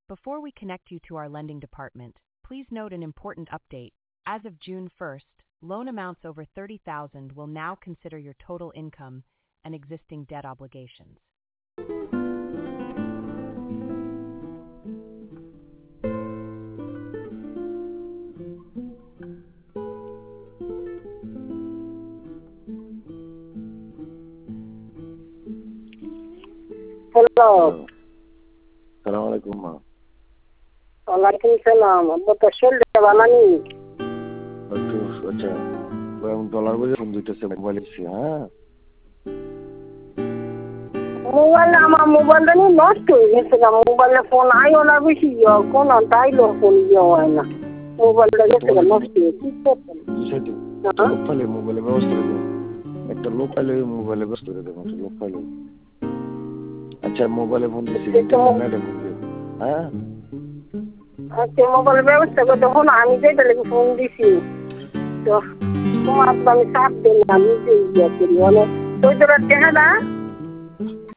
Before we connect you to our lending department, please note an important update. As of June 1st, loan amounts over 30,000 will now consider your total income and existing debt obligations. Hello, সালাম আলাইকুম মা। ওয়ালাইকুম সালাম। আব্বা তো শরীরটা ভালো নেই। একটু আচ্ছা ডলার বলে ফোন দিতেছে মোবাইল হ্যাঁ আমার মোবাইলটা নিয়ে নষ্ট হয়ে গেছে। মোবাইলে ফোন আইও না বেশি কোন তাইলো ফোন হয় না। মোবাইলটা গেছে নষ্ট হয়ে কি করতেন? লোক পাইলে মোবাইলে ব্যবস্থা করে দেবো। একটা লোক পাইলে মোবাইলে ব্যবস্থা করে দেবো। লোক পাইলে আচ্ছা মোবাইলে ফোন দিচ্ছি হ্যাঁ আচ্ছা মোবাইলের ব্যবস্থা করতে ফোন আমি যেটা লেগে ফোন দিছি তো তোমার আমি চাপ দিই না নিজে ইয়ে করি মানে ওই তোরা দেখা না